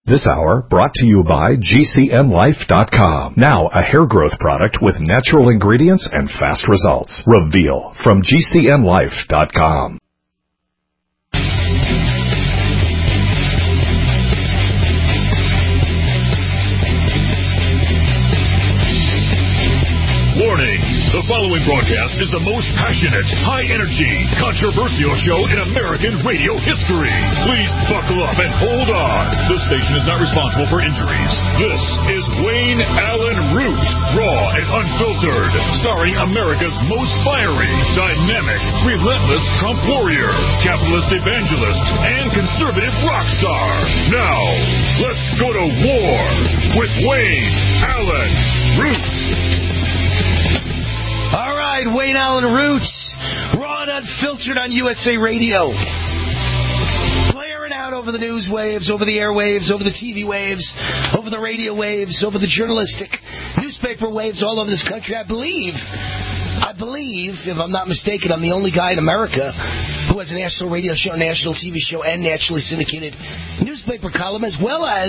This hour brought to you by GCNlife.com. Now a hair growth product with natural ingredients and fast results. Reveal from GCNlife.com. Warning. The following broadcast is the most passionate, high-energy, controversial show in American radio history. Please buckle up and hold on. This station is not responsible for injuries. This is Wayne Allen Root, raw and unfiltered, starring America's most fiery, dynamic, relentless Trump warrior, capitalist evangelist, and conservative rock star. Now, let's go to war with Wayne Allen Root. All right, Wayne Allen Roots, raw and unfiltered on USA Radio. Blaring out over the news waves, over the airwaves, over the TV waves, over the radio waves, over the journalistic newspaper waves all over this country. I believe, if I'm not mistaken, I'm the only guy in America who has a national radio show, national TV show, and nationally syndicated newspaper column, as well as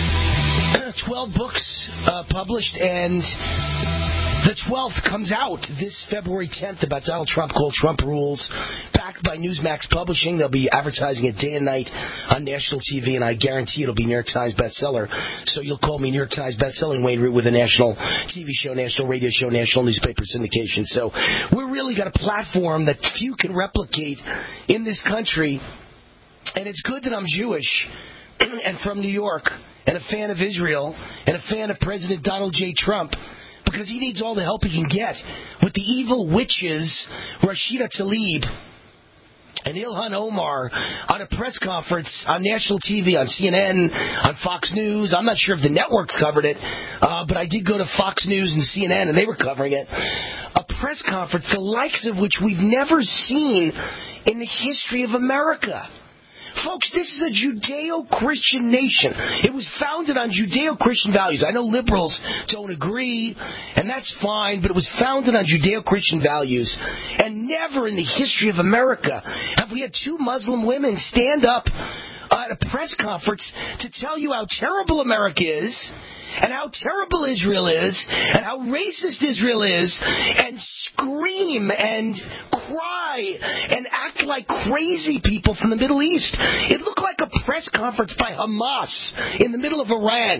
12 books published, and the 12th comes out this February 10th about Donald Trump, called Trump Rules, backed by Newsmax Publishing. They'll be advertising it day and night on national TV, and I guarantee it'll be New York Times bestseller. So you'll call me New York Times bestselling Wayne Root with a national TV show, national radio show, national newspaper syndication. So we've really got a platform that few can replicate in this country, and it's good that I'm Jewish and from New York and a fan of Israel and a fan of President Donald J. Trump, because he needs all the help he can get with the evil witches Rashida Tlaib and Ilhan Omar on a press conference on national TV, on CNN, on Fox News. I'm not sure if the networks covered it, but I did go to Fox News and CNN, and they were covering it. A press conference, the likes of which we've never seen in the history of America. Folks, this is a Judeo-Christian nation. It was founded on Judeo-Christian values. I know liberals don't agree, and that's fine, but it was founded on Judeo-Christian values. And never in the history of America have we had two Muslim women stand up at a press conference to tell you how terrible America is, and how terrible Israel is, and how racist Israel is, and scream and cry and act like crazy people from the Middle East. It looked like a press conference by Hamas in the middle of Iran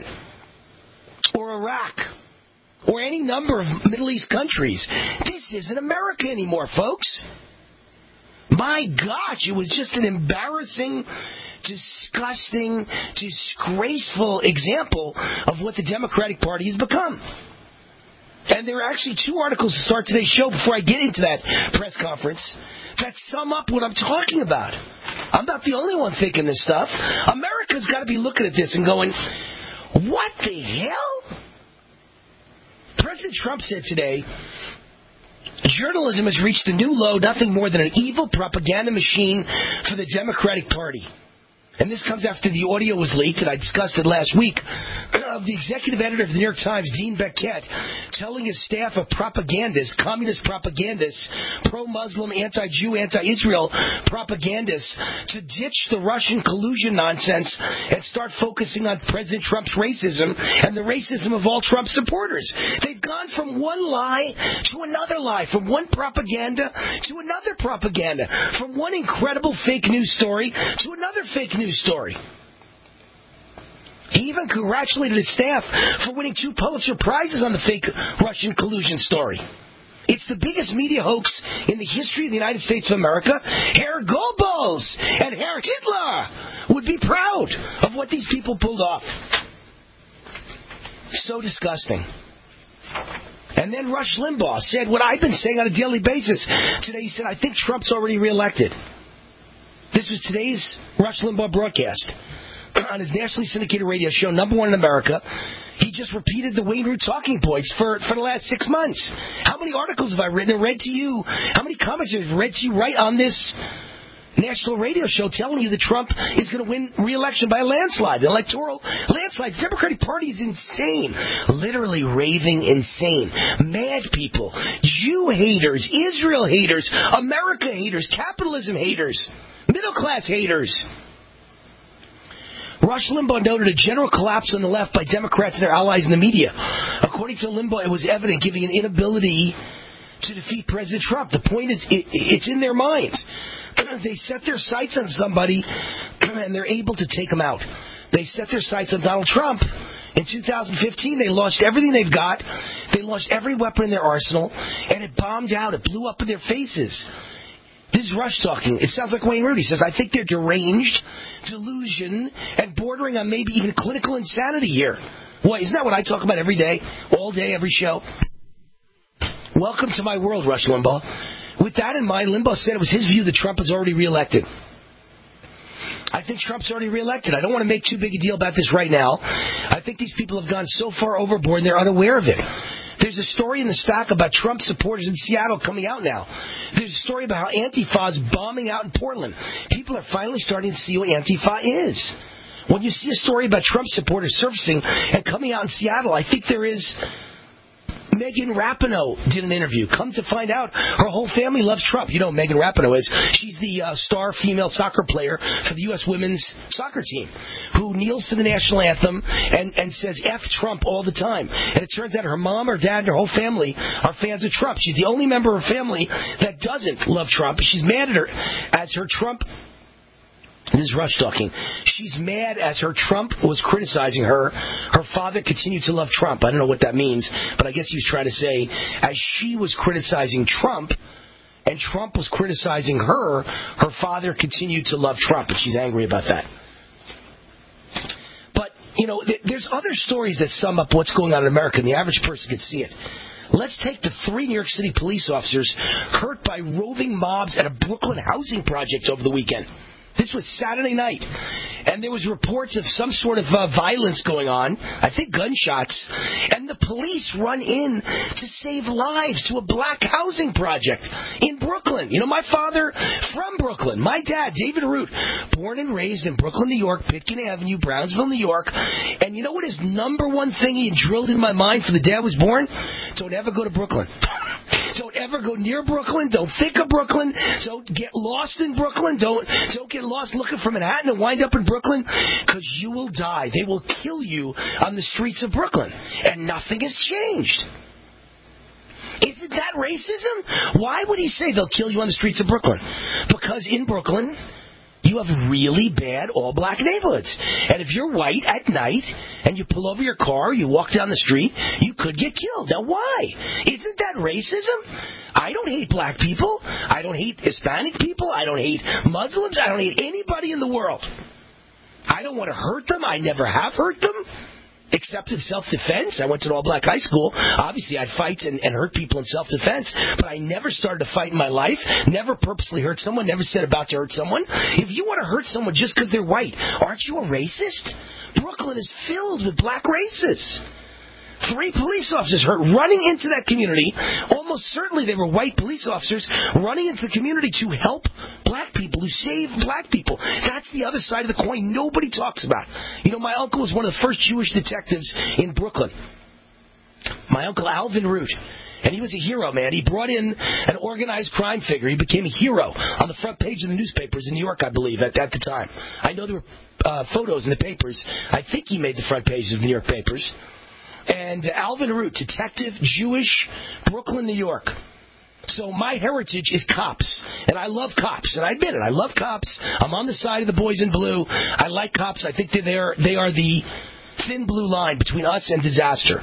or Iraq or any number of Middle East countries. This isn't America anymore, folks. My gosh, it was just an embarrassing, disgusting, disgraceful example of what the Democratic Party has become. And there are actually two articles to start today's show before I get into that press conference that sum up what I'm talking about. I'm not the only one thinking this stuff. America's got to be looking at this and going, what the hell? President Trump said today, journalism has reached a new low, nothing more than an evil propaganda machine for the Democratic Party. And this comes after the audio was leaked, and I discussed it last week, of the executive editor of the New York Times, Dean Beckett, telling his staff of propagandists, communist propagandists, pro-Muslim, anti-Jew, anti-Israel propagandists, to ditch the Russian collusion nonsense and start focusing on President Trump's racism and the racism of all Trump supporters. They've gone from one lie to another lie, from one propaganda to another propaganda, from one incredible fake news story to another fake news story. He even congratulated his staff for winning 2 Pulitzer Prizes on the fake Russian collusion story. It's the biggest media hoax in the history of the United States of America. Herr Goebbels and Herr Hitler would be proud of what these people pulled off. So disgusting. And then Rush Limbaugh said what I've been saying on a daily basis. Today he said, I think Trump's already reelected. This was today's Rush Limbaugh broadcast on his nationally syndicated radio show, #1 in America. He just repeated the Wayne Root talking points for the last 6 months. How many articles have I written and read to you? How many comments have I read to you right on this national radio show telling you that Trump is going to win re-election by a landslide, an electoral landslide? The Democratic Party is insane. Literally raving insane. Mad people. Jew haters. Israel haters. America haters. Capitalism haters. Middle class haters. Rush Limbaugh noted a general collapse on the left by Democrats and their allies in the media. According to Limbaugh, it was evident, giving an inability to defeat President Trump. The point is, it's in their minds. They set their sights on somebody, and they're able to take him out. They set their sights on Donald Trump. In 2015, they launched everything they've got. They launched every weapon in their arsenal, and it bombed out. It blew up in their faces. This is Rush talking. It sounds like Wayne Rooney says, I think they're deranged, delusion, and bordering on maybe even clinical insanity here. Boy, isn't that what I talk about every day, all day, every show? Welcome to my world, Rush Limbaugh. With that in mind, Limbaugh said it was his view that Trump is already reelected. I think Trump's already reelected. I don't want to make too big a deal about this right now. I think these people have gone so far overboard and they're unaware of it. There's a story in the stack about Trump supporters in Seattle coming out now. There's a story about how Antifa is bombing out in Portland. People are finally starting to see what Antifa is. When you see a story about Trump supporters surfacing and coming out in Seattle, I think there is... Megan Rapinoe did an interview. Come to find out, her whole family loves Trump. You know who Megan Rapinoe is. She's the star female soccer player for the U.S. women's soccer team who kneels for the national anthem and says F Trump all the time. And it turns out her mom, her dad, and her whole family are fans of Trump. She's the only member of her family that doesn't love Trump. She's mad at her as her Trump... This is Rush talking. She's mad as her Trump was criticizing her. Her father continued to love Trump. I don't know what that means, but I guess he was trying to say as she was criticizing Trump and Trump was criticizing her, her father continued to love Trump, and she's angry about that. But, you know, there's other stories that sum up what's going on in America, and the average person can see it. Let's take the 3 New York City police officers hurt by roving mobs at a Brooklyn housing project over the weekend. This was Saturday night, and there was reports of some sort of violence going on, I think gunshots, and the police run in to save lives to a black housing project in Brooklyn. You know, my father from Brooklyn, my dad, David Root, born and raised in Brooklyn, New York, Pitkin Avenue, Brownsville, New York, and you know what his number one thing he drilled in my mind from the day I was born? Don't ever go to Brooklyn. Don't ever go near Brooklyn. Don't think of Brooklyn. Don't get lost in Brooklyn. Don't get lost looking for Manhattan and wind up in Brooklyn, because you will die. They will kill you on the streets of Brooklyn, and nothing has changed. Isn't that racism? Why would he say they'll kill you on the streets of Brooklyn? Because in Brooklyn, you have really bad all-black neighborhoods. And if you're white at night and you pull over your car, you walk down the street, you could get killed. Now, why? Isn't that racism? I don't hate black people. I don't hate Hispanic people. I don't hate Muslims. I don't hate anybody in the world. I don't want to hurt them. I never have hurt them. Except in self-defense. I went to an all-black high school. Obviously, I'd fight and hurt people in self-defense, but I never started a fight in my life, never purposely hurt someone, never said about to hurt someone. If you want to hurt someone just because they're white, aren't you a racist? Brooklyn is filled with black racists. 3 police officers hurt running into that community. Almost certainly they were white police officers running into the community to help black people, to save black people. That's the other side of the coin nobody talks about. You know, my uncle was one of the first Jewish detectives in Brooklyn. My uncle Alvin Root. And he was a hero, man. He brought in an organized crime figure. He became a hero on the front page of the newspapers in New York, I believe, at the time. I know there were photos in the papers. I think he made the front pages of the New York papers. And Alvin Root, detective, Jewish, Brooklyn, New York. So my heritage is cops, and I love cops, and I admit it, I love cops. I'm on the side of the boys in blue. I like cops. I think they are the thin blue line between us and disaster.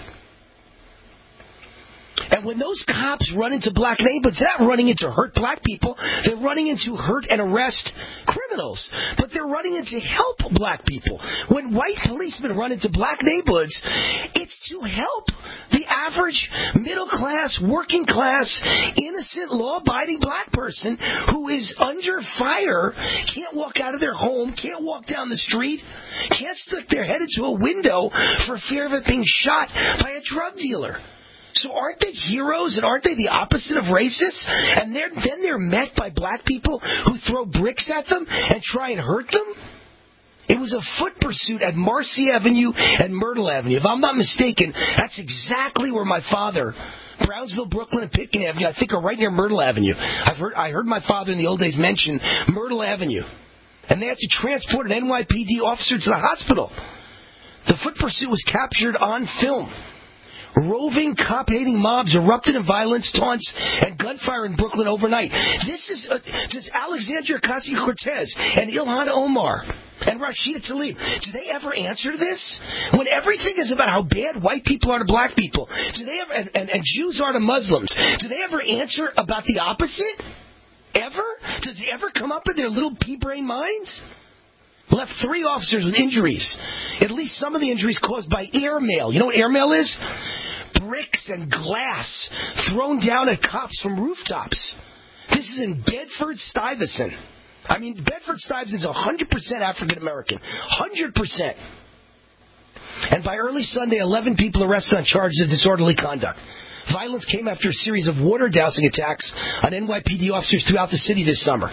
And when those cops run into black neighborhoods, they're not running in to hurt black people. They're running in to hurt and arrest criminals. But they're running in to help black people. When white policemen run into black neighborhoods, it's to help the average middle-class, working-class, innocent, law-abiding black person who is under fire, can't walk out of their home, can't walk down the street, can't stick their head into a window for fear of it being shot by a drug dealer. So aren't they heroes, and aren't they the opposite of racists? And then they're met by black people who throw bricks at them and try and hurt them? It was a foot pursuit at Marcy Avenue and Myrtle Avenue. If I'm not mistaken, that's exactly where my father, Brownsville, Brooklyn, and Pitkin Avenue, I think are right near Myrtle Avenue. I heard my father in the old days mention Myrtle Avenue. and they had to transport an NYPD officer to the hospital. The foot pursuit was captured on film. Roving, cop-hating mobs erupted in violence, taunts, and gunfire in Brooklyn overnight. This is Alexandria Ocasio-Cortez and Ilhan Omar and Rashida Tlaib. Do they ever answer this? When everything is about how bad white people are to black people, do they ever, and Jews are to Muslims, do they ever answer about the opposite? Ever? Does it ever come up in their little pea-brain minds? Left 3 officers with injuries. At least some of the injuries caused by airmail. You know what airmail is? Bricks and glass thrown down at cops from rooftops. This is in Bedford-Stuyvesant. I mean, Bedford-Stuyvesant is 100% African-American. 100%. And by early Sunday, 11 people arrested on charges of disorderly conduct. Violence came after a series of water dousing attacks on NYPD officers throughout the city this summer.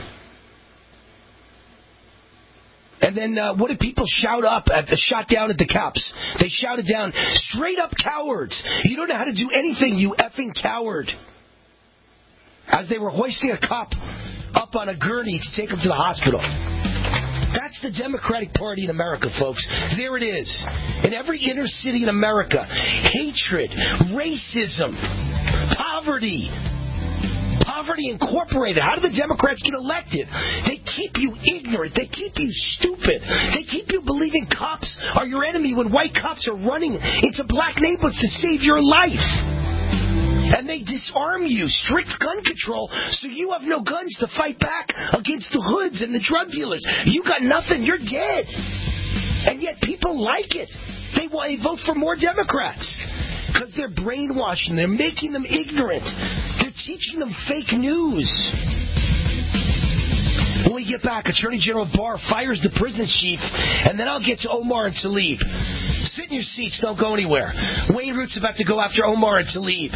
And then what did people shot down at the cops? They shouted down, straight up cowards. You don't know how to do anything, you effing coward. As they were hoisting a cop up on a gurney to take him to the hospital. That's the Democratic Party in America, folks. There it is. In every inner city in America, hatred, racism, poverty. Poverty Incorporated. How do the Democrats get elected? They keep you ignorant. They keep you stupid. They keep you believing cops are your enemy when white cops are running into black neighborhoods to save your life. And they disarm you. Strict gun control, so you have no guns to fight back against the hoods and the drug dealers. You got nothing. You're dead. And yet people like it. They vote for more Democrats. Because they're brainwashing them. They're making them ignorant. They're teaching them fake news. When we get back, Attorney General Barr fires the prison chief, and then I'll get to Omar and Tlaib. Sit in your seats. Don't go anywhere. Wayne Root's about to go after Omar and Tlaib.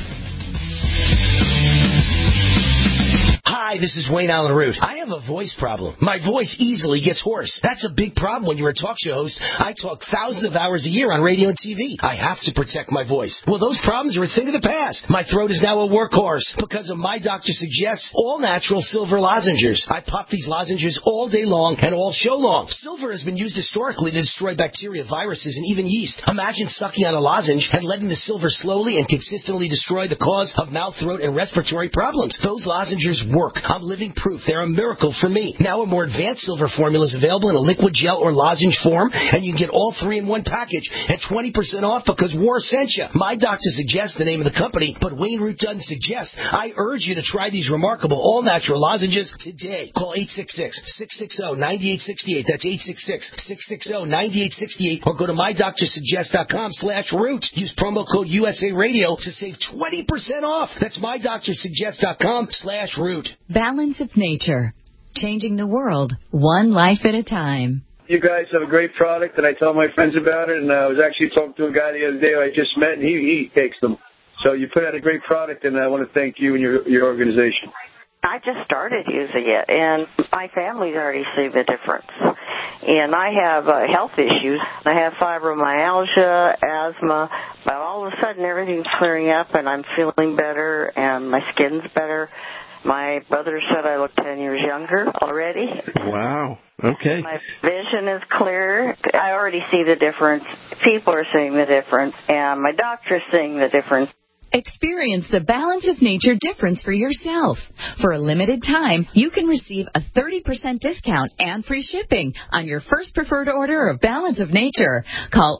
Hi, this is Wayne Allen Root. I have a voice problem. My voice easily gets hoarse. That's a big problem when you're a talk show host. I talk thousands of hours a year on radio and TV. I have to protect my voice. Well, those problems are a thing of the past. My throat is now a workhorse because of My Doctor Suggests all-natural silver lozenges. I pop these lozenges all day long and all show long. Silver has been used historically to destroy bacteria, viruses, and even yeast. Imagine sucking on a lozenge and letting the silver slowly and consistently destroy the cause of mouth, throat, and respiratory problems. Those lozenges work. I'm living proof. They're a miracle for me. Now a more advanced silver formula is available in a liquid gel or lozenge form, and you can get all 3 in one package at 20% off because War sent you. My Doctor Suggests the name of the company, but Wayne Root doesn't suggest. I urge you to try these remarkable all-natural lozenges today. Call 866-660-9868. That's 866-660-9868. Or go to MyDoctorSuggest.com/Root. Use promo code USA Radio to save 20% off. That's MyDoctorSuggest.com/Root. Balance of Nature, changing the world one life at a time. You guys have a great product, and I tell my friends about it, and I was actually talking to a guy the other day I just met, and he takes them. So you put out a great product, and I want to thank you and your organization. I just started using it, and my family's already seen the difference. And I have health issues. I have fibromyalgia, asthma, but all of a sudden everything's clearing up, and I'm feeling better, and my skin's better. My brother said I look 10 years younger already. Wow. Okay. My vision is clear. I already see the difference. People are seeing the difference, and my doctor's seeing the difference. Experience the Balance of Nature difference for yourself. For a limited time, you can receive a 30% discount and free shipping on your first preferred order of Balance of Nature. Call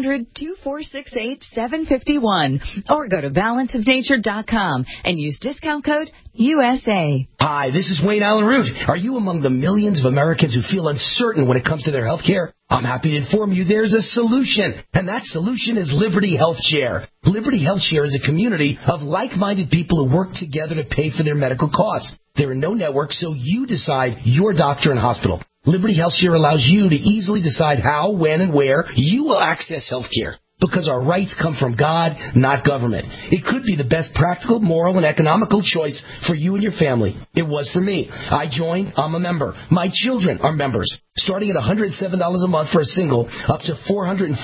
800-2468-751 or go to balanceofnature.com and use discount code USA. Hi, this is Wayne Allen Root. Are you among the millions of Americans who feel uncertain when it comes to their health care? I'm happy to inform you there's a solution, and that solution is Liberty Health Share. Liberty Health Share is a community of like-minded people who work together to pay for their medical costs. There are no networks, so you decide your doctor and hospital. Liberty Health Share allows you to easily decide how, when, and where you will access health care. Because our rights come from God, not government. It could be the best practical, moral, and economical choice for you and your family. It was for me. I joined. I'm a member. My children are members. Starting at $107 a month for a single, up to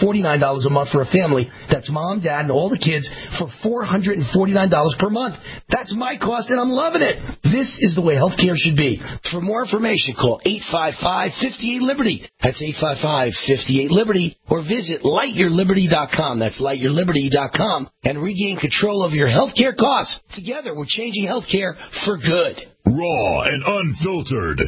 $449 a month for a family. That's mom, dad, and all the kids for $449 per month. That's my cost, and I'm loving it. This is the way healthcare should be. For more information, call 855-58-LIBERTY. That's 855-58-LIBERTY. Or visit lightyourliberty.com. That's lightyourliberty.com. And regain control of your healthcare costs. Together, we're changing healthcare for good. Raw and unfiltered.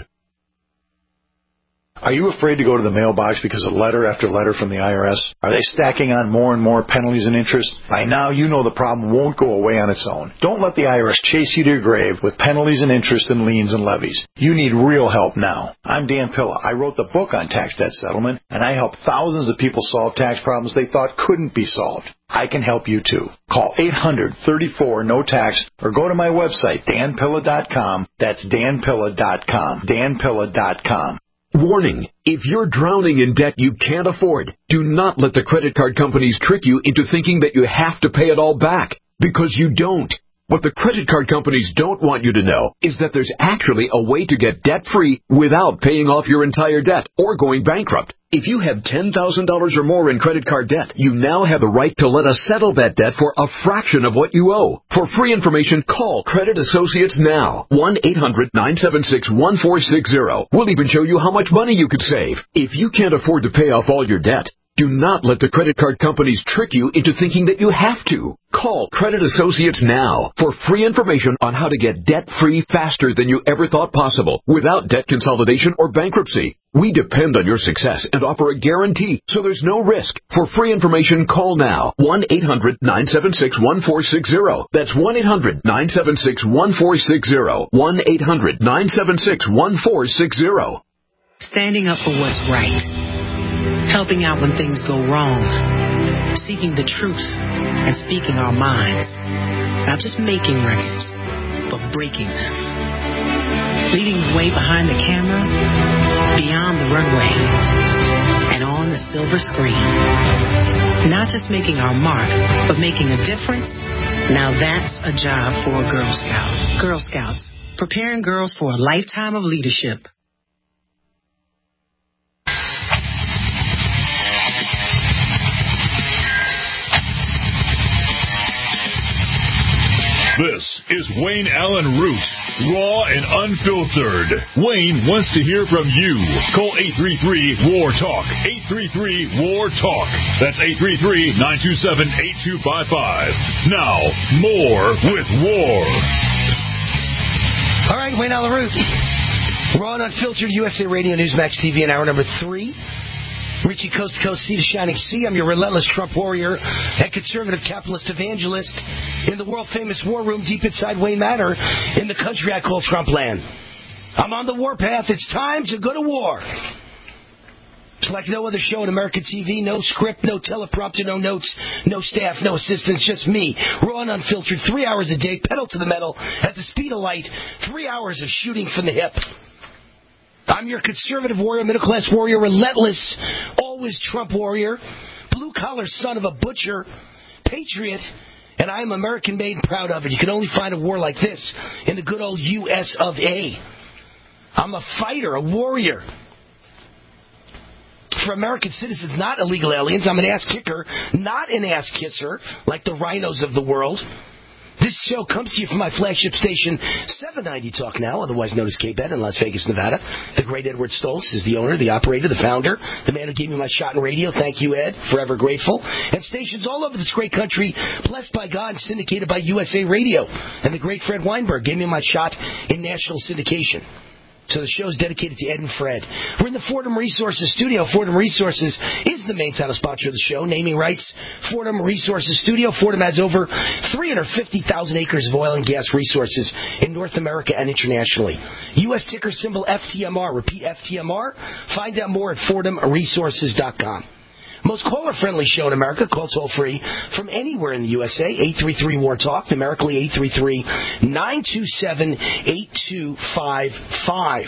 Are you afraid to go to the mailbox because of letter after letter from the IRS? Are they stacking on more and more penalties and interest? By now, you know the problem won't go away on its own. Don't let the IRS chase you to your grave with penalties and interest and liens and levies. You need real help now. I'm Dan Pilla. I wrote the book on tax debt settlement, and I help thousands of people solve tax problems they thought couldn't be solved. I can help you too. Call 800-34-NO-TAX or go to my website, danpilla.com. That's danpilla.com. danpilla.com. Warning, if you're drowning in debt you can't afford, do not let the credit card companies trick you into thinking that you have to pay it all back, because you don't. What the credit card companies don't want you to know is that there's actually a way to get debt-free without paying off your entire debt or going bankrupt. If you have $10,000 or more in credit card debt, you now have the right to let us settle that debt for a fraction of what you owe. For free information, call Credit Associates now. 1-800-976-1460. We'll even show you how much money you could save. If you can't afford to pay off all your debt, do not let the credit card companies trick you into thinking that you have to. Call Credit Associates now for free information on how to get debt-free faster than you ever thought possible without debt consolidation or bankruptcy. We depend on your success and offer a guarantee, so there's no risk. For free information, call now. 1-800-976-1460. That's 1-800-976-1460. 1-800-976-1460. Standing up for what's right. Helping out when things go wrong, seeking the truth, and speaking our minds. Not just making records, but breaking them. Leading the way behind the camera, beyond the runway, and on the silver screen. Not just making our mark, but making a difference. Now that's a job for a Girl Scout. Girl Scouts, preparing girls for a lifetime of leadership. This is Wayne Allen Root, raw and unfiltered. Wayne wants to hear from you. Call 833-WAR-TALK. 833-WAR-TALK. That's 833-927-8255. Now, more with War. All right, Wayne Allen Root. Raw and unfiltered, USA Radio Newsmax TV in hour number 3. Reaching coast to coast, sea to shining sea. I'm your relentless Trump warrior and conservative capitalist evangelist in the world-famous war room deep inside Wayne Manor in the country I call Trump land. I'm on the warpath. It's time to go to war. It's like no other show on American TV. No script, no teleprompter, no notes, no staff, no assistants, just me. Raw and unfiltered, 3 hours a day, pedal to the metal, at the speed of light, 3 hours of shooting from the hip. I'm your conservative warrior, middle-class warrior, relentless, always Trump warrior, blue-collar son of a butcher, patriot, and I'm American-made and proud of it. You can only find a war like this in the good old U.S. of A. I'm a fighter, a warrior. For American citizens, not illegal aliens. I'm an ass-kicker, not an ass-kisser, like the rhinos of the world. This show comes to you from my flagship station, 790 Talk Now, otherwise known as K-Bet in Las Vegas, Nevada. The great Edward Stoltz is the owner, the operator, the founder, the man who gave me my shot in radio. Thank you, Ed. Forever grateful. And stations all over this great country, blessed by God and syndicated by USA Radio. And the great Fred Weinberg gave me my shot in national syndication. So the show is dedicated to Ed and Fred. We're in the Fordham Resources studio. Fordham Resources is the main title sponsor of the show. Naming rights, Fordham Resources studio. Fordham has over 350,000 acres of oil and gas resources in North America and internationally. U.S. ticker symbol FTMR. Repeat, FTMR. Find out more at FordhamResources.com. Most caller-friendly show in America, call toll-free from anywhere in the USA, 833-WAR-TALK, numerically 833-927-8255.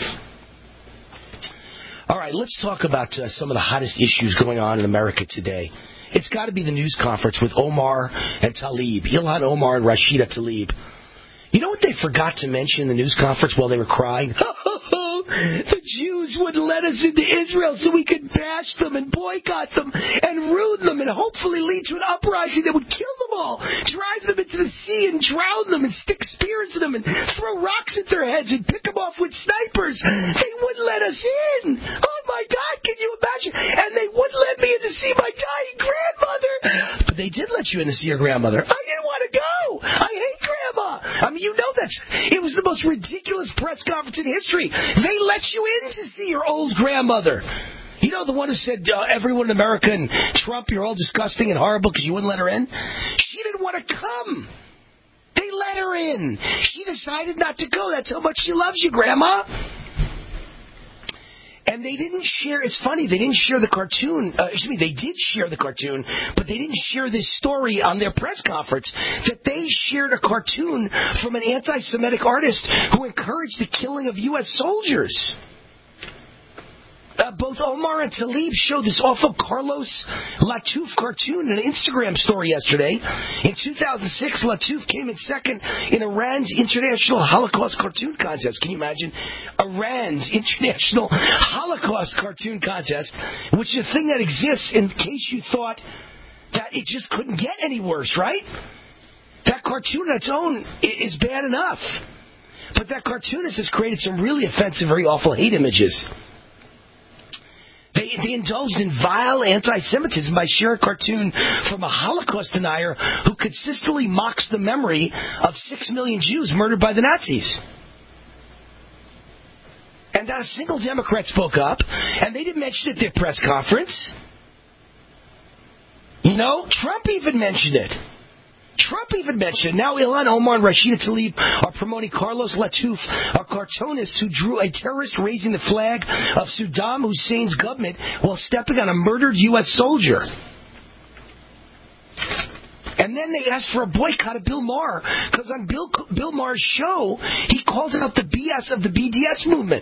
All right, let's talk about some of the hottest issues going on in America today. It's got to be the news conference with Omar and Tlaib, Ilhan Omar and Rashida Tlaib. You know what they forgot to mention in the news conference while they were crying? The Jews Jews wouldn't let us into Israel so we could bash them and boycott them and ruin them and hopefully lead to an uprising that would kill them all, drive them into the sea and drown them and stick spears in them and throw rocks at their heads and pick them off with snipers. They wouldn't let us in. Oh, my God, can you imagine? And they wouldn't let me in to see my dying grandmother. But they did let you in to see your grandmother. I didn't want to go. I hate Grandma. I mean, you know that. It was the most ridiculous press conference in history. They let you in to see your old grandmother. You know, the one who said, everyone in America and Trump, you're all disgusting and horrible because you wouldn't let her in? She didn't want to come. They let her in. She decided not to go. That's how much she loves you, Grandma. And they didn't share, it's funny, they didn't share the cartoon, they did share the cartoon, but they didn't share this story on their press conference, that they shared a cartoon from an anti-Semitic artist who encouraged the killing of U.S. soldiers. Both Omar and Tlaib showed this awful Carlos Latouf cartoon in an Instagram story yesterday. In 2006, Latouf came in second in Iran's International Holocaust Cartoon Contest. Can you imagine? Iran's International Holocaust Cartoon Contest, which is a thing that exists in case you thought that it just couldn't get any worse, right? That cartoon on its own is bad enough. But that cartoonist has created some really offensive, very awful hate images. They indulged in vile anti-Semitism by sharing a cartoon from a Holocaust denier who consistently mocks the memory of 6 million Jews murdered by the Nazis. And not a single Democrat spoke up, and they didn't mention it at their press conference. You know, Trump even mentioned it. Now Ilhan Omar and Rashida Tlaib are promoting Carlos Latouf, a cartoonist who drew a terrorist raising the flag of Saddam Hussein's government while stepping on a murdered U.S. soldier. And then they asked for a boycott of Bill Maher, because on Bill Maher's show, he called out the BS of the BDS movement.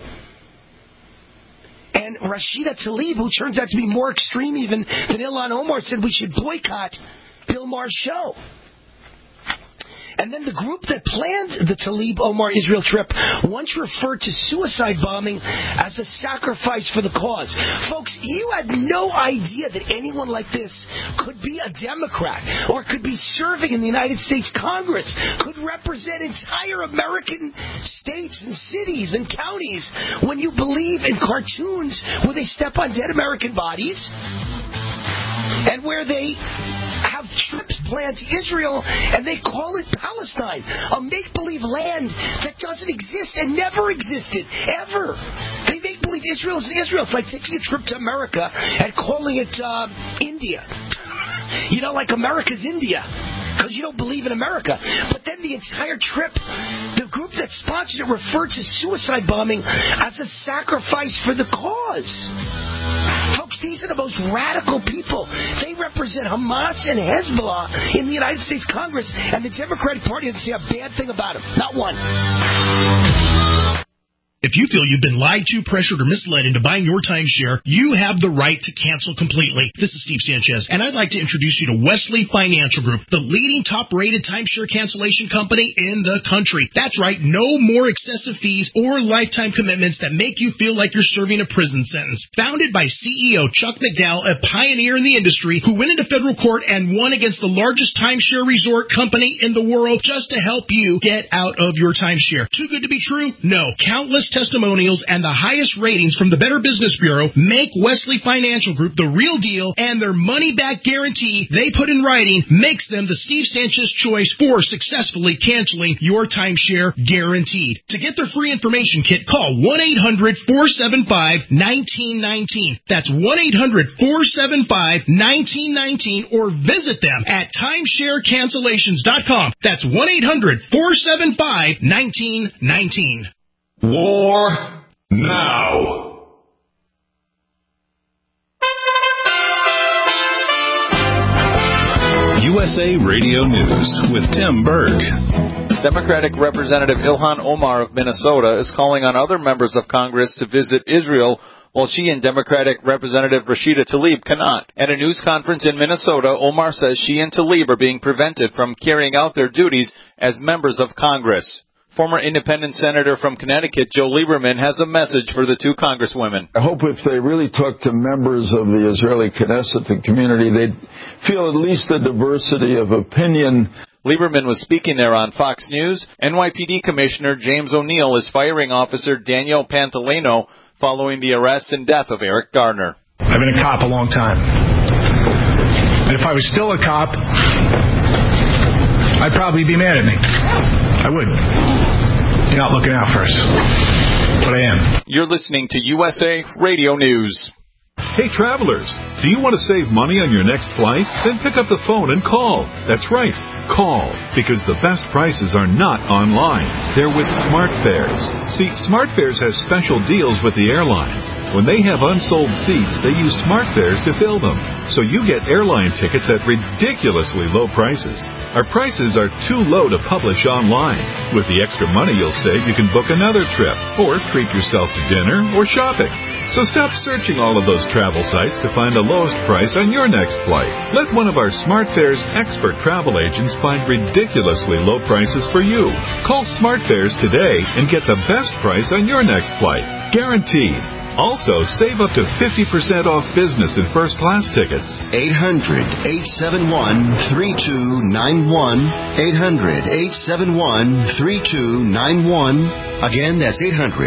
And Rashida Tlaib, who turns out to be more extreme even than Ilhan Omar, said we should boycott Bill Maher's show. And then the group that planned the Tlaib-Omar-Israel trip once referred to suicide bombing as a sacrifice for the cause. Folks, you had no idea that anyone like this could be a Democrat or could be serving in the United States Congress, could represent entire American states and cities and counties when you believe in cartoons where they step on dead American bodies and where they have trips planned to Israel, and they call it Palestine, a make-believe land that doesn't exist and never existed, ever. They make-believe Israel is Israel. It's like taking a trip to America and calling it India. You know, like America's India, because you don't believe in America. But then the entire trip, the group that sponsored it referred to suicide bombing as a sacrifice for the cause. Folks, these are the most radical people. They represent Hamas and Hezbollah in the United States Congress, and the Democratic Party doesn't say a bad thing about them. Not one. If you feel you've been lied to, pressured, or misled into buying your timeshare, you have the right to cancel completely. This is Steve Sanchez, and I'd like to introduce you to Wesley Financial Group, the leading top-rated timeshare cancellation company in the country. That's right, no more excessive fees or lifetime commitments that make you feel like you're serving a prison sentence. Founded by CEO Chuck McDowell, a pioneer in the industry who went into federal court and won against the largest timeshare resort company in the world just to help you get out of your timeshare. Too good to be true? No. Countless testimonials and the highest ratings from the Better Business Bureau make Wesley Financial Group the real deal, and their money-back guarantee they put in writing makes them the Steve Sanchez choice for successfully canceling your timeshare guaranteed. To get their free information kit, call 1-800-475-1919. That's 1-800-475-1919, or visit them at timesharecancellations.com. That's 1-800-475-1919. War now. USA Radio News with Tim Berg. Democratic Representative Ilhan Omar of Minnesota is calling on other members of Congress to visit Israel, while she and Democratic Representative Rashida Tlaib cannot. At a news conference in Minnesota, Omar says she and Tlaib are being prevented from carrying out their duties as members of Congress. Former independent senator from Connecticut, Joe Lieberman, has a message for the two congresswomen. I hope if they really talk to members of the Israeli Knesset community, they'd feel at least the diversity of opinion. Lieberman was speaking there on Fox News. NYPD Commissioner James O'Neill is firing Officer Daniel Pantaleno following the arrest and death of Eric Gardner. I've been a cop a long time. And if I was still a cop, I'd probably be mad at me. I would. You're not looking out for us. But I am. You're listening to USA Radio News. Hey, travelers, do you want to save money on your next flight? Then pick up the phone and call. That's right. Call, because the best prices are not online. They're with SmartFares. See, SmartFares has special deals with the airlines. When they have unsold seats, they use SmartFares to fill them. So you get airline tickets at ridiculously low prices. Our prices are too low to publish online. With the extra money you'll save, you can book another trip, or treat yourself to dinner or shopping. So stop searching all of those travel sites to find the lowest price on your next flight. Let one of our SmartFares expert travel agents find ridiculously low prices for you. Call SmartFares today and get the best price on your next flight. Guaranteed. Also, save up to 50% off business and first-class tickets. 800-871-3291. 800-871-3291. Again, that's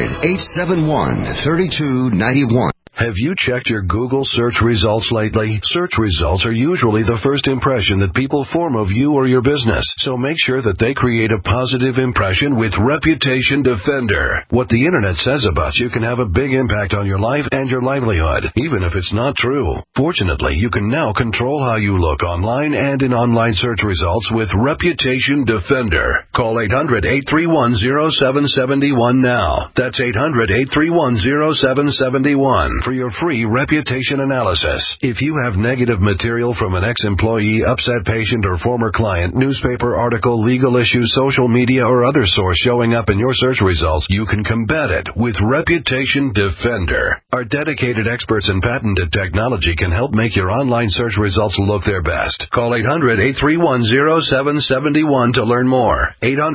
800-871-3291. Have you checked your Google search results lately? Search results are usually the first impression that people form of you or your business. So make sure that they create a positive impression with Reputation Defender. What the internet says about you can have a big impact on your life and your livelihood, even if it's not true. Fortunately, you can now control how you look online and in online search results with Reputation Defender. Call 800-831-0771 now. That's 800-831-0771. For your free reputation analysis. If you have negative material from an ex-employee, upset patient, or former client, newspaper article, legal issue, social media, or other source showing up in your search results, you can combat it with Reputation Defender. Our dedicated experts in patented technology can help make your online search results look their best. Call 800-831-0771 to learn more.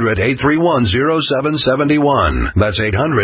800-831-0771. That's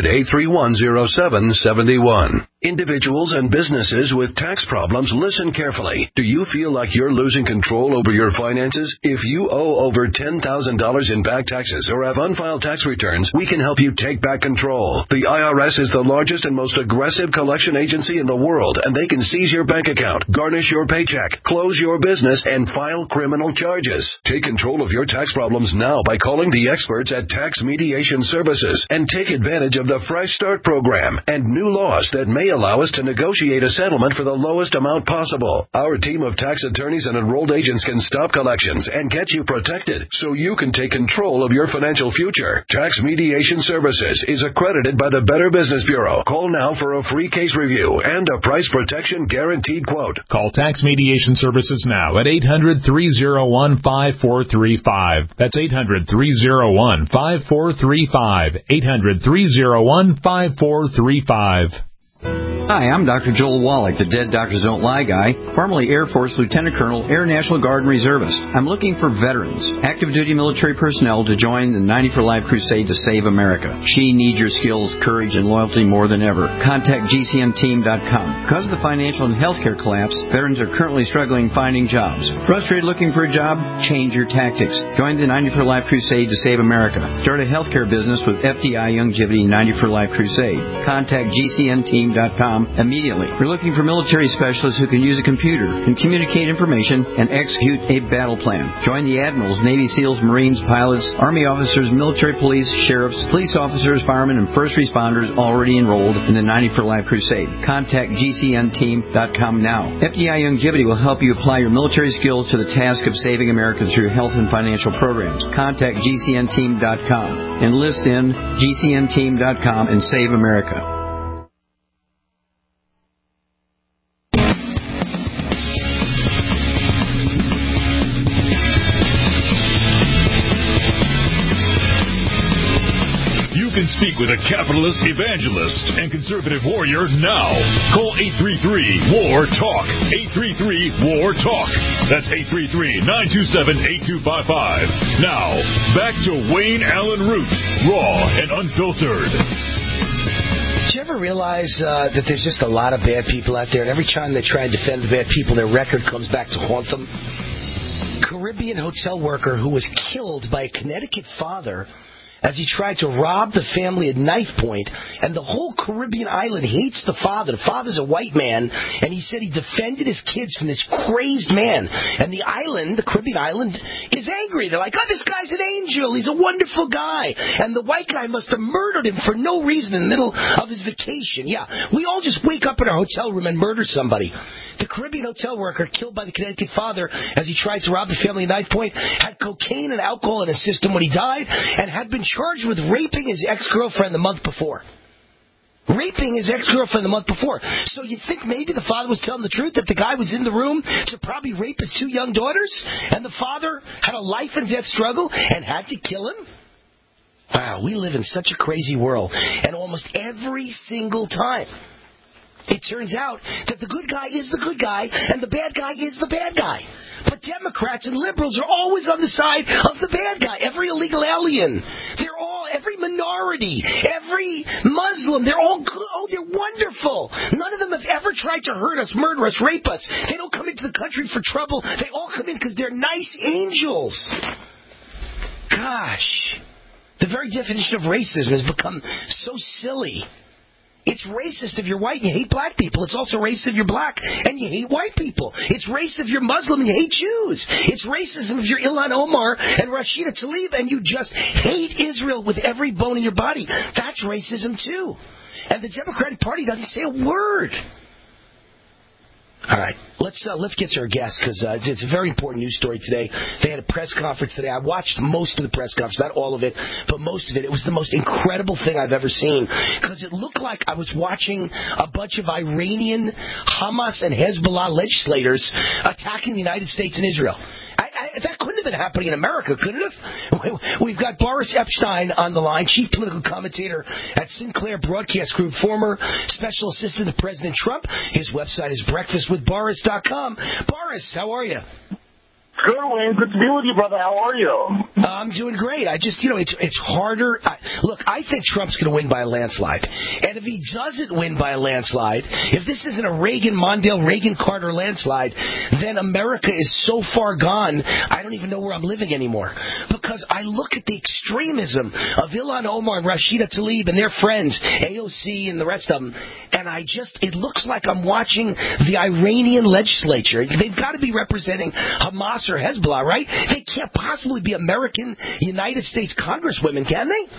800-831-0771. Individuals and businesses with tax problems, listen carefully. Do you feel like you're losing control over your finances? If you owe over $10,000 in back taxes or have unfiled tax returns, we can help you take back control. The IRS is the largest and most aggressive collection agency in the world, and they can seize your bank account, garnish your paycheck, close your business, and file criminal charges. Take control of your tax problems now by calling the experts at Tax Mediation Services and take advantage of the Fresh Start program and new laws that may allow us to negotiate a settlement for the lowest amount possible. Our team of tax attorneys and enrolled agents can stop collections and get you protected so you can take control of your financial future. Tax Mediation Services is accredited by the Better Business Bureau. Call now for a free case review and a price protection guaranteed quote. Call Tax Mediation Services now at 800-301-5435. That's 800-301-5435. 800-301-5435. Hi, I'm Dr. Joel Wallach, the Dead Doctors Don't Lie guy, formerly Air Force Lieutenant Colonel, Air National Guard and Reservist. I'm looking for veterans, active duty military personnel to join the 90 for Life crusade to save America. She needs your skills, courage, and loyalty more than ever. Contact GCNteam.com. Because of the financial and healthcare collapse, veterans are currently struggling finding jobs. Frustrated looking for a job? Change your tactics. Join the 90 for Life crusade to save America. Start a healthcare business with FDI Youngevity 90 for Life crusade. Contact GCNteam.com immediately. We're looking for military specialists who can use a computer, can communicate information, and execute a battle plan. Join the admirals, Navy SEALs, Marines, pilots, Army officers, military police, sheriffs, police officers, firemen, and first responders already enrolled in the 90 for Life crusade. Contact GCNteam.com now. FDI Youngevity will help you apply your military skills to the task of saving America through health and financial programs. Contact GCNteam.com. Enlist in GCNteam.com and save America. Speak with a capitalist, evangelist, and conservative warrior now. Call 833-WAR-TALK. 833-WAR-TALK. That's 833-927-8255. Now, back to Wayne Allen Root, raw and unfiltered. Did you ever realize that there's just a lot of bad people out there, and every time they try and defend the bad people, their record comes back to haunt them? Caribbean hotel worker who was killed by a Connecticut father as he tried to rob the family at knife point, and the whole Caribbean island hates the father. The father's a white man, and he said he defended his kids from this crazed man. And the island, the Caribbean island, is angry. They're like, oh, this guy's an angel. He's a wonderful guy. And the white guy must have murdered him for no reason in the middle of his vacation. Yeah, we all just wake up in our hotel room and murder somebody. The Caribbean hotel worker killed by the Connecticut father as he tried to rob the family at knife point had cocaine and alcohol in his system when he died and had been charged with raping his ex-girlfriend the month before. Raping his ex-girlfriend the month before. So you'd think maybe the father was telling the truth, that the guy was in the room to probably rape his 2 young daughters, and the father had a life and death struggle and had to kill him? Wow, we live in such a crazy world. And almost every single time, it turns out that the good guy is the good guy and the bad guy is the bad guy. But Democrats and liberals are always on the side of the bad guy. Every illegal alien, every minority, every Muslim, they're all good. Oh, they're wonderful. None of them have ever tried to hurt us, murder us, rape us. They don't come into the country for trouble. They all come in because they're nice angels. Gosh, the very definition of racism has become so silly. It's racist if you're white and you hate black people. It's also racist if you're black and you hate white people. It's racist if you're Muslim and you hate Jews. It's racism if you're Ilhan Omar and Rashida Tlaib and you just hate Israel with every bone in your body. That's racism too. And the Democratic Party doesn't say a word. All right, let's get to our guest because it's a very important news story today. They had a press conference today. I watched most of the press conference, not all of it, but most of it. It was the most incredible thing I've ever seen because it looked like I was watching a bunch of Iranian Hamas and Hezbollah legislators attacking the United States and Israel. That couldn't have been happening in America, could it have? We've got Boris Epshteyn on the line, chief political commentator at Sinclair Broadcast Group, former special assistant to President Trump. His website is breakfastwithboris.com. Boris, how are you? Good, Wayne. Good to be with you, brother. How are you? I'm doing great. I just, it's harder. Look, I think Trump's going to win by a landslide. And if he doesn't win by a landslide, if this isn't a Mondale, Reagan-Carter landslide, then America is so far gone, I don't even know where I'm living anymore. Because I look at the extremism of Ilhan Omar and Rashida Tlaib and their friends, AOC and the rest of them, and it looks like I'm watching the Iranian legislature. They've got to be representing Hamas or Hezbollah, right? They can't possibly be American United States congresswomen, can they?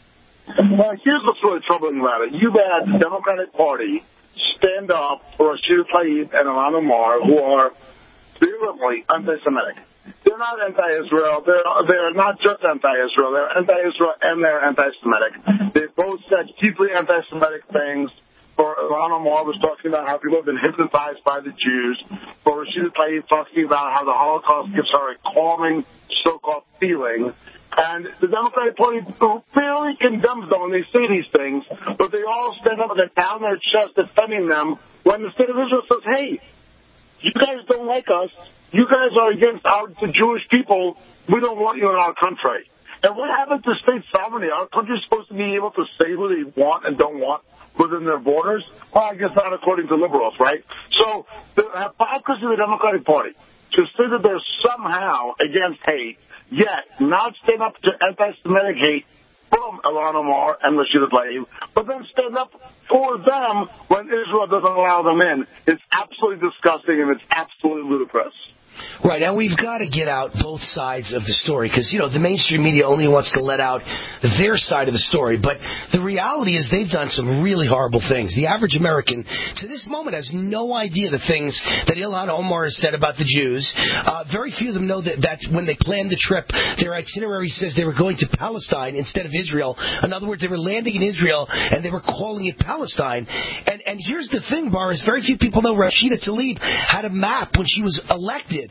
Well, here's what's really troubling about it. You've had the Democratic Party stand up for Rashida Tlaib and Ilhan Omar, who are virulently anti-Semitic. They're not anti-Israel. They're not just anti-Israel. They're anti-Israel and they're anti-Semitic. They both said deeply anti-Semitic things. For Ilhan Omar was talking about how people have been hypnotized by the Jews. For Rashida Tlaib talking about how the Holocaust gives her a calming, so-called feeling. And the Democratic Party really condemns them when they say these things, but they all stand up and they're down their chest defending them when the state of Israel says, hey, you guys don't like us. You guys are against the Jewish people. We don't want you in our country. And what happened to state sovereignty? Our country's supposed to be able to say who they want and don't want within their borders? Well, I guess not according to liberals, right? So the hypocrisy of the Democratic Party to say that they're somehow against hate, yet not stand up to anti-Semitic hate from Ilhan Omar and Rashida Tlaib, but then stand up for them when Israel doesn't allow them in. It's absolutely disgusting and it's absolutely ludicrous. Right, and we've got to get out both sides of the story because, the mainstream media only wants to let out their side of the story. But the reality is they've done some really horrible things. The average American, to this moment, has no idea the things that Ilhan Omar has said about the Jews. Very few of them know that when they planned the trip, their itinerary says they were going to Palestine instead of Israel. In other words, they were landing in Israel and they were calling it Palestine. And here's the thing, Boris. Very few people know Rashida Tlaib had a map when she was elected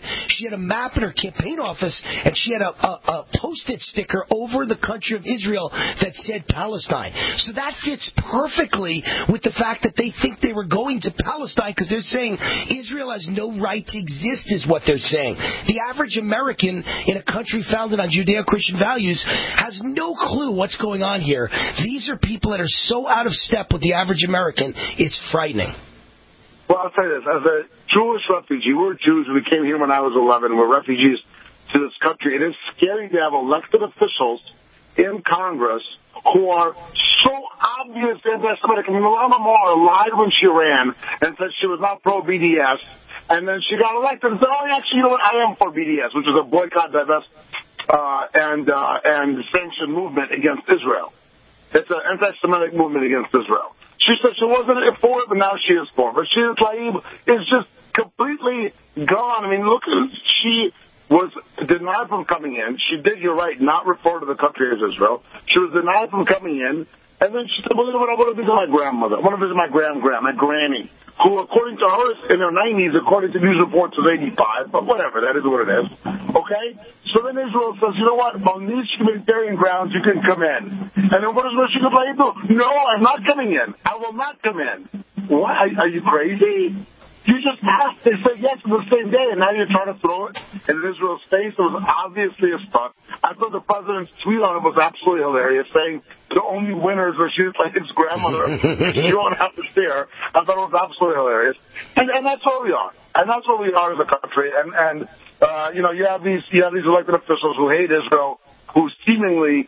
She had a map in her campaign office, and she had a Post-it sticker over the country of Israel that said Palestine. So that fits perfectly with the fact that they think they were going to Palestine because they're saying Israel has no right to exist is what they're saying. The average American in a country founded on Judeo-Christian values has no clue what's going on here. These are people that are so out of step with the average American, it's frightening. Well, I'll tell you this. As a Jewish refugee, we're Jews. We came here when I was 11. We're refugees to this country. It is scary to have elected officials in Congress who are so obviously anti-Semitic. I mean, Ilhan Omar lied when she ran and said she was not pro-BDS. And then she got elected and said, oh, actually, you know what? I am for BDS, which is a boycott, divest, and sanction movement against Israel. It's an anti-Semitic movement against Israel. She said she wasn't for it, but now she is for it. But Rashida Tlaib is just completely gone. I mean, look, she was denied from coming in. She did, you're right, not refer to the country as Israel. She was denied from coming in. And then she said, well, you know what, I want to visit my grandmother. I want to visit my my granny, who, according to her, in her 90s, according to news reports, is 85. But whatever, that is what it is. Okay? So then Israel says, you know what, on these humanitarian grounds, you can come in. And then what does Rashida Tlaib do? No, I'm not coming in. I will not come in. What? Are you crazy? You just asked. They said yes on the same day, and now you're trying to throw it in Israel's face. It was obviously a stunt. I thought the president's tweet on it was absolutely hilarious, saying the only winners were Rashida Tlaib's grandmother. You don't have to stare. I thought it was absolutely hilarious. And that's where we are. And that's where we are as a country. And you know, you have these elected officials who hate Israel, who seemingly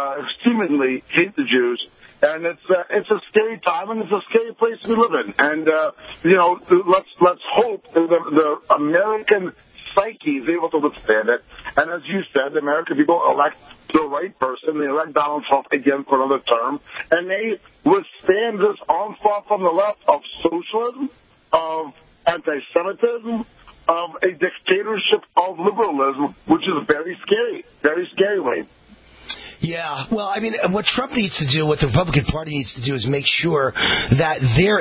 hate the Jews. And it's a scary time, and it's a scary place we live in. And you know, let's hope that the American psyche is able to withstand it. And as you said, the American people elect the right person. They elect Donald Trump again for another term, and they withstand this onslaught from the left of socialism, of anti-Semitism, of a dictatorship of liberalism, which is very scary, Wayne. Yeah, well, I mean, what Trump needs to do, what the Republican Party needs to do is make sure that their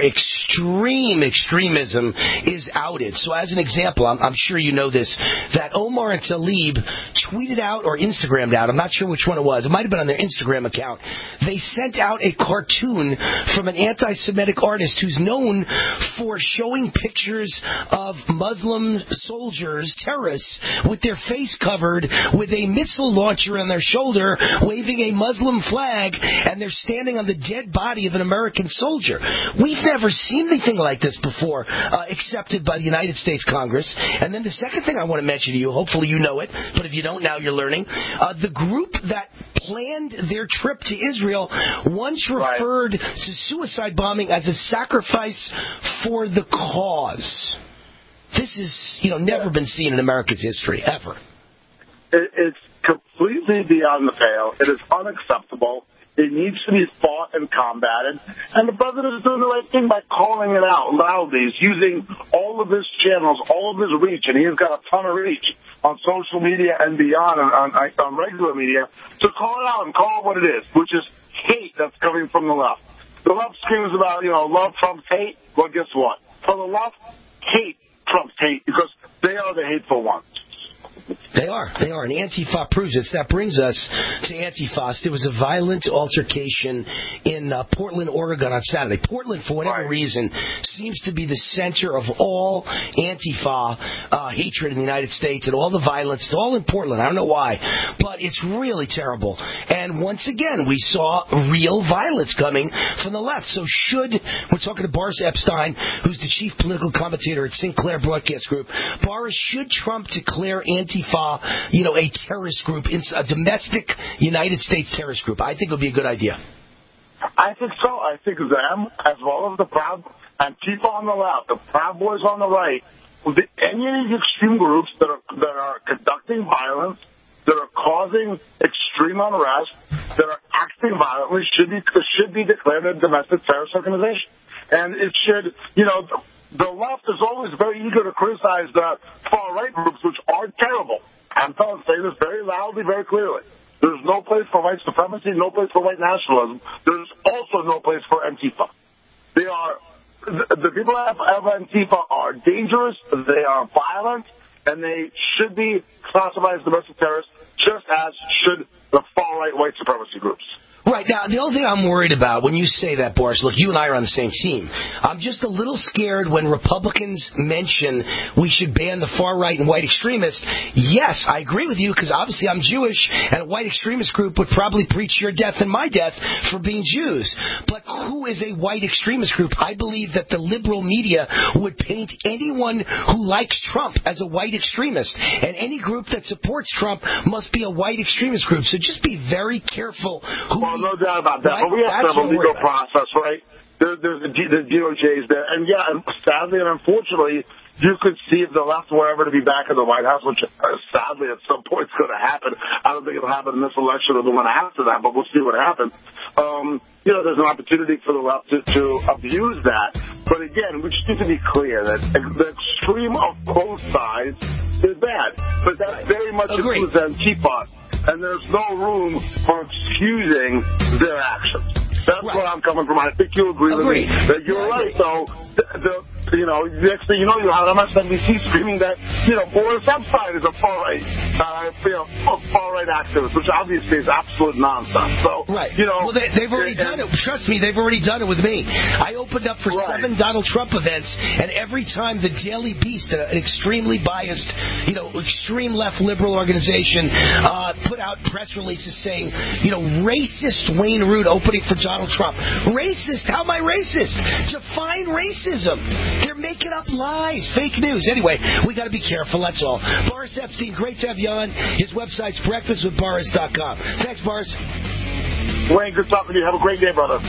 extremism is outed. So as an example, I'm sure you know this, that Omar and Tlaib tweeted out or Instagrammed out, I'm not sure which one it was, it might have been on their Instagram account, they sent out a cartoon from an anti-Semitic artist who's known for showing pictures of Muslim soldiers, terrorists, with their face covered with a missile launcher on their shoulder, waving a Muslim flag, and they're standing on the dead body of an American soldier. We've never seen anything like this before, accepted by the United States Congress. And then the second thing I want to mention to you, hopefully you know it, but if you don't now, you're learning. The group that planned their trip to Israel once referred to suicide bombing as a sacrifice for the cause. This is, never been seen in America's history, ever. It's completely beyond the pale. It is unacceptable. It needs to be fought and combated. And the president is doing the right thing by calling it out loudly. He's using all of his channels, all of his reach, and he's got a ton of reach on social media and beyond, on regular media, to call it out and call it what it is, which is hate that's coming from the left. The left screams about, love Trump's hate. Well, guess what? For the left, hate Trump's hate because they are the hateful ones. They are, and Antifa proves it. That brings us to Antifa. There was a violent altercation in Portland, Oregon on Saturday. Portland, for whatever reason, seems to be the center of all Antifa hatred in the United States and all the violence. It's all in Portland. I don't know why, but it's really terrible. And once again, we saw real violence coming from the left. So we're talking to Boris Epstein, who's the chief political commentator at Sinclair Broadcast Group. Boris, should Trump declare Antifa, a terrorist group, a domestic United States terrorist group? I think it would be a good idea. I think so. I think them, as well as the Proud Antifa on the left, the Proud Boys on the right, any of these extreme groups that are conducting violence, that are causing extreme unrest, that are acting violently, should be declared a domestic terrorist organization. And it should, the left is always very eager to criticize the far-right groups, which are terrible. I'm saying this very loudly, very clearly. There's no place for white supremacy, no place for white nationalism. There's also no place for Antifa. The people of Antifa are dangerous, they are violent, and they should be classified as domestic terrorists, just as should the far-right white supremacy groups. Right. Now, the only thing I'm worried about when you say that, Boris, look, you and I are on the same team. I'm just a little scared when Republicans mention we should ban the far-right and white extremists. Yes, I agree with you, because obviously I'm Jewish, and a white extremist group would probably preach your death and my death for being Jews. But who is a white extremist group? I believe that the liberal media would paint anyone who likes Trump as a white extremist, and any group that supports Trump must be a white extremist group. So just be very careful who... No doubt about that. Right? But we have to have a legal process, right? There's the DOJ's there. And, yeah, sadly and unfortunately, you could see if the left were ever to be back in the White House, which sadly at some point is going to happen. I don't think it'll happen in this election or the one after that, but we'll see what happens. There's an opportunity for the left to abuse that. But, again, we just need to be clear that the extreme of both sides is bad. But that very much includes Antifa. And there's no room for excusing their actions. That's where I'm coming from. I think you agree with me. That you're right, though. Next thing you know, you have MSNBC screaming that, Boris Epstein is a far-right, far-right activist, which obviously is absolute nonsense. So, well, they've already done it. Trust me, they've already done it with me. I opened up for 7 Donald Trump events, and every time the Daily Beast, an extremely biased, extreme left liberal organization, put out press releases saying, racist Wayne Root opening for Donald Trump. Racist? How am I racist? Define racism. They're making up lies, fake news. Anyway, we got to be careful, that's all. Boris Epstein, great to have you on. His website's breakfastwithboris.com. Thanks, Boris. Wayne, good talking to you. Have a great day, brother.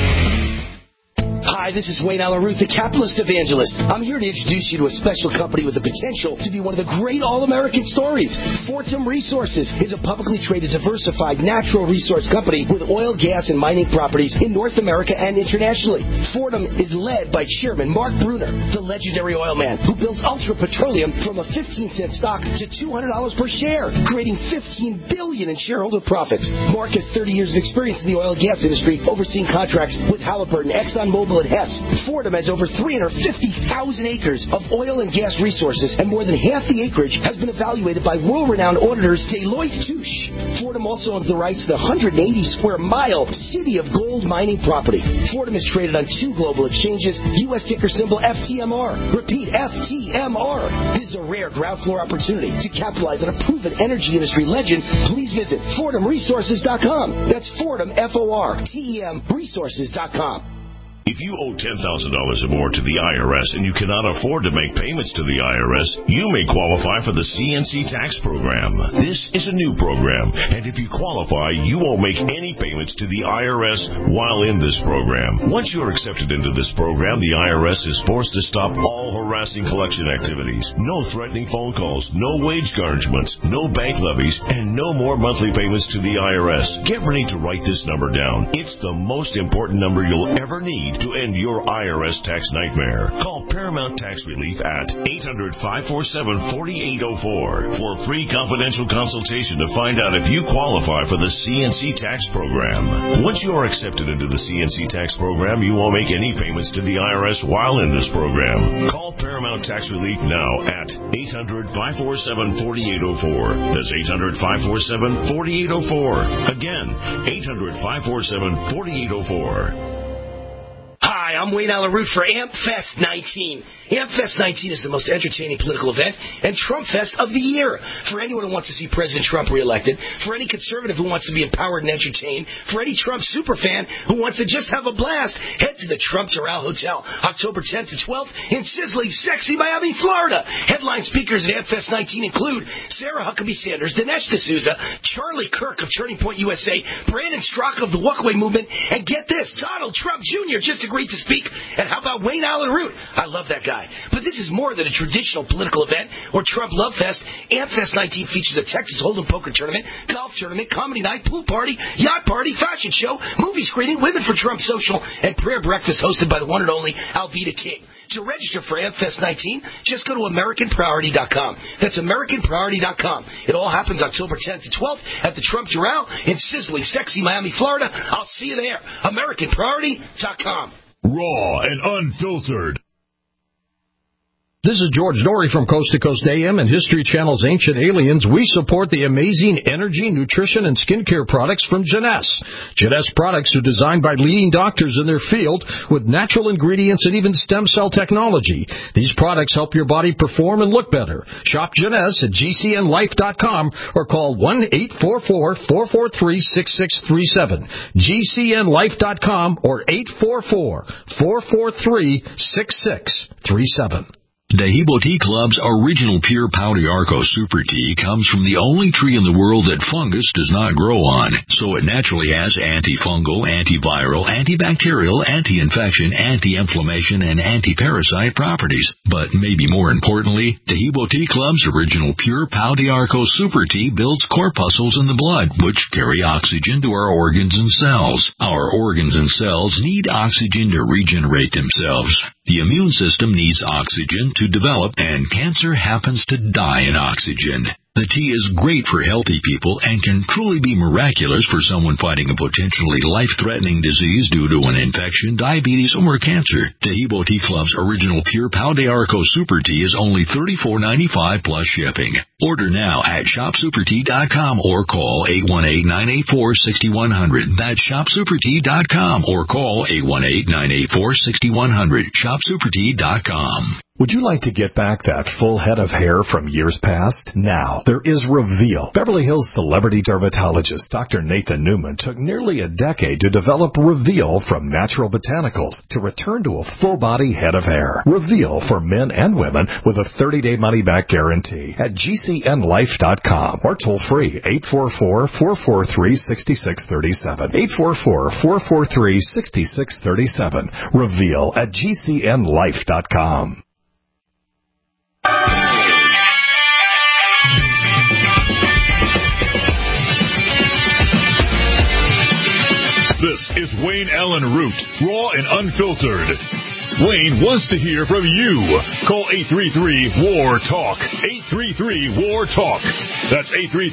Hi, this is Wayne Allen Root, the capitalist evangelist. I'm here to introduce you to a special company with the potential to be one of the great all-American stories. Fortum Resources is a publicly traded, diversified natural resource company with oil, gas, and mining properties in North America and internationally. Fortum is led by Chairman Mark Bruner, the legendary oil man who built Ultra Petroleum from a 15-cent stock to $200 per share, creating $15 billion in shareholder profits. Mark has 30 years of experience in the oil and gas industry, overseeing contracts with Halliburton, ExxonMobil, and Hess. Fortum has over 350,000 acres of oil and gas resources, and more than half the acreage has been evaluated by world-renowned auditors Deloitte Touche. Fortum also owns the rights to the 180-square-mile City of Gold mining property. Fortum is traded on 2 global exchanges, U.S. ticker symbol FTMR. Repeat, FTMR. This is a rare ground floor opportunity to capitalize on a proven energy industry legend. Please visit FortumResources.com. That's Fortum, F-O-R-T-E-M, Resources.com. If you owe $10,000 or more to the IRS and you cannot afford to make payments to the IRS, you may qualify for the CNC tax program. This is a new program, and if you qualify, you won't make any payments to the IRS while in this program. Once you're accepted into this program, the IRS is forced to stop all harassing collection activities. No threatening phone calls, no wage garnishments, no bank levies, and no more monthly payments to the IRS. Get ready to write this number down. It's the most important number you'll ever need to end your IRS tax nightmare. Call Paramount Tax Relief at 800-547-4804 for a free confidential consultation to find out if you qualify for the CNC tax program. Once you are accepted into the CNC tax program, you won't make any payments to the IRS while in this program. Call Paramount Tax Relief now at 800-547-4804. That's 800-547-4804. Again, 800-547-4804. Hi, I'm Wayne Allen Root for AmpFest 19. AmpFest 19 is the most entertaining political event and Trump Fest of the year. For anyone who wants to see President Trump reelected, for any conservative who wants to be empowered and entertained, for any Trump superfan who wants to just have a blast, head to the Trump Doral Hotel, October 10th to 12th in sizzling, sexy Miami, Florida. Headline speakers at AmpFest 19 include Sarah Huckabee Sanders, Dinesh D'Souza, Charlie Kirk of Turning Point USA, Brandon Strzok of the Walkaway Movement, and get this, Donald Trump Jr. just agreed to speak. And how about Wayne Allen Root? I love that guy. But this is more than a traditional political event or Trump Love Fest. AmpFest 19 features a Texas Hold'em poker tournament, golf tournament, comedy night, pool party, yacht party, fashion show, movie screening, Women for Trump social, and prayer breakfast hosted by the one and only Alveda King. To register for AmpFest 19, just go to AmericanPriority.com. That's AmericanPriority.com. It all happens October 10th to 12th at the Trump Doral in sizzling, sexy Miami, Florida. I'll see you there. AmericanPriority.com. Raw and unfiltered. This is George Norrie from Coast to Coast AM and History Channel's Ancient Aliens. We support the amazing energy, nutrition, and skincare products from Jeunesse. Jeunesse products are designed by leading doctors in their field with natural ingredients and even stem cell technology. These products help your body perform and look better. Shop Jeunesse at GCNlife.com or call 1-844-443-6637. GCNlife.com or 844-443-6637. Dehibo Tea Club's original pure Pau d'Arco Super Tea comes from the only tree in the world that fungus does not grow on, so it naturally has antifungal, antiviral, antibacterial, anti-infection, anti-inflammation, and anti-parasite properties. But maybe more importantly, Dehibo Tea Club's original pure Pau d'Arco Super Tea builds corpuscles in the blood, which carry oxygen to our organs and cells. Our organs and cells need oxygen to regenerate themselves. The immune system needs oxygen to develop, and cancer happens to die in oxygen. The tea is great for healthy people and can truly be miraculous for someone fighting a potentially life-threatening disease due to an infection, diabetes, or cancer. Dehibo Tea Club's original pure Pau d'Arco Super Tea is only $34.95 plus shipping. Order now at shopsupertea.com or call 818-984-6100. That's shopsupertea.com or call 818-984-6100. Shopsupertea.com. Would you like to get back that full head of hair from years past? Now, there is Reveal. Beverly Hills celebrity dermatologist Dr. Nathan Newman took nearly a decade to develop Reveal from natural botanicals to return to a full-body head of hair. Reveal for men and women with a 30-day money-back guarantee at GCNlife.com or toll-free 844-443-6637. 844-443-6637. Reveal at GCNlife.com. This is Wayne Allen Root, raw and unfiltered. Wayne wants to hear from you. Call 833-WAR-TALK. 833-WAR-TALK. That's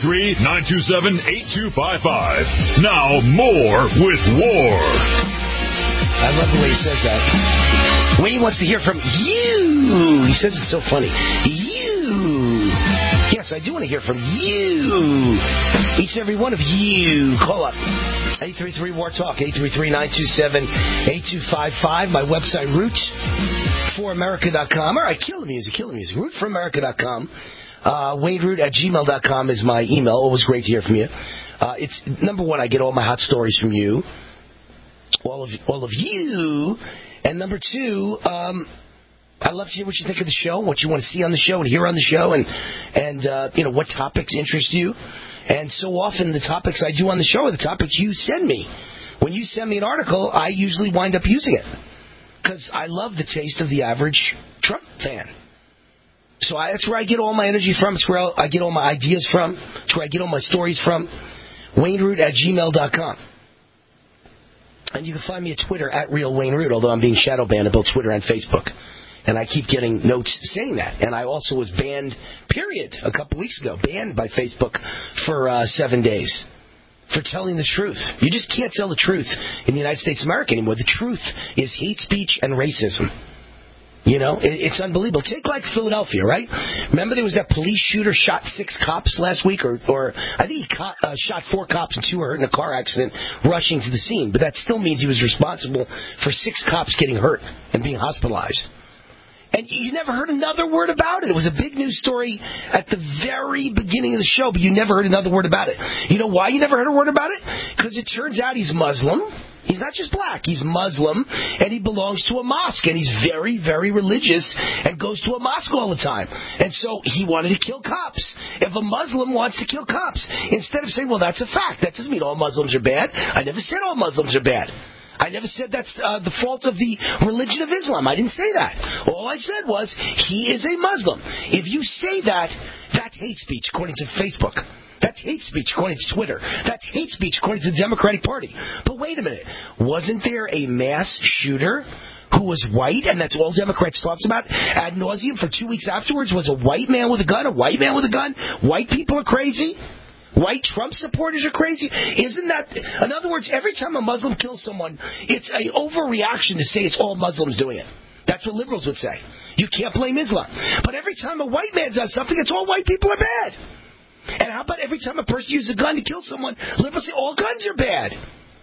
833-927-8255. Now more with War. I love the way he says that. Wayne wants to hear from you. He says it's so funny. You. Yes, I do want to hear from you. Each and every one of you. Call up. 833-WAR-TALK. 833-927-8255. My website, rootforamerica.com. All right, kill the music. Rootforamerica.com. WayneRoot@gmail.com is my email. Always great to hear from you. It's number one, I get all my hot stories from you. All of you. And number two, I love to hear what you think of the show, what you want to see on the show and hear on the show, and what topics interest you. And so often the topics I do on the show are the topics you send me. When you send me an article, I usually wind up using it because I love the taste of the average Trump fan. So that's where I get all my energy from. It's where I get all my ideas from. It's where I get all my stories from. WayneRoot@gmail.com. And you can find me at Twitter at RealWayneRoot, although I'm being shadow banned on both Twitter and Facebook. And I keep getting notes saying that. And I also was banned, period, a couple weeks ago. Banned by Facebook for 7 days for telling the truth. You just can't tell the truth in the United States of America anymore. The truth is hate speech and racism. You know, it's unbelievable. Take like Philadelphia, right? Remember there was that police shooter shot 6 cops last week, or I think he shot 4 cops and 2 were hurt in a car accident rushing to the scene. But that still means he was responsible for 6 cops getting hurt and being hospitalized. And you never heard another word about it. It was a big news story at the very beginning of the show, but you never heard another word about it. You know why you never heard a word about it? Because it turns out he's Muslim. He's not just black. He's Muslim, and he belongs to a mosque, and he's very, very religious and goes to a mosque all the time. And so he wanted to kill cops. If a Muslim wants to kill cops, instead of saying, well, that's a fact, that doesn't mean all Muslims are bad. I never said all Muslims are bad. I never said that's the fault of the religion of Islam. I didn't say that. All I said was he is a Muslim. If you say that, that's hate speech according to Facebook. That's hate speech according to Twitter. That's hate speech according to the Democratic Party. But wait a minute. Wasn't there a mass shooter who was white, and that's all Democrats talked about ad nauseum for 2 weeks afterwards, was a white man with a gun, a white man with a gun? White people are crazy? White Trump supporters are crazy? Isn't that... In other words, every time a Muslim kills someone, it's an overreaction to say it's all Muslims doing it. That's what liberals would say. You can't blame Islam. But every time a white man does something, it's all white people are bad. And how about every time a person uses a gun to kill someone, liberals say all guns are bad.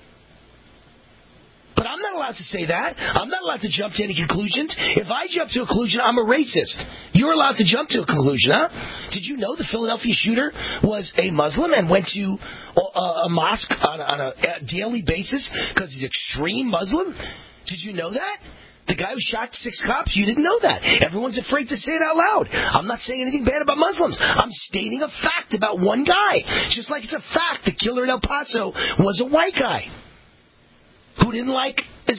But I'm not allowed to say that. I'm not allowed to jump to any conclusions. If I jump to a conclusion, I'm a racist. You're allowed to jump to a conclusion, huh? Did you know the Philadelphia shooter was a Muslim and went to a mosque on a daily basis because he's extreme Muslim? Did you know that? The guy who shot 6 cops, you didn't know that. Everyone's afraid to say it out loud. I'm not saying anything bad about Muslims. I'm stating a fact about one guy. Just like it's a fact the killer in El Paso was a white guy who didn't like